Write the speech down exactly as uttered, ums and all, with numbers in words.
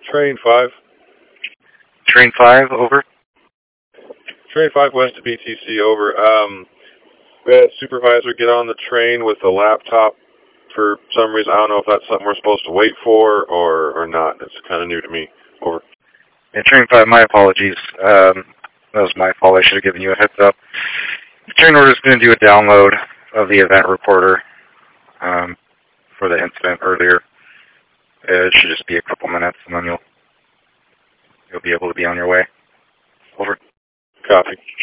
Train five. Train five, over. Train five west to B T C, over. Um, we had a supervisor get on the train with a laptop for some reason. I don't know if that's something we're supposed to wait for or, or not. It's kind of new to me. Over. Yeah, Train five, my apologies. Um, that was my fault. I should have given you a heads up. The train order is going to do a download of the event recorder um, for the incident earlier. It should just be a couple minutes, and then you'll you'll be able to be on your way. Over. Copy.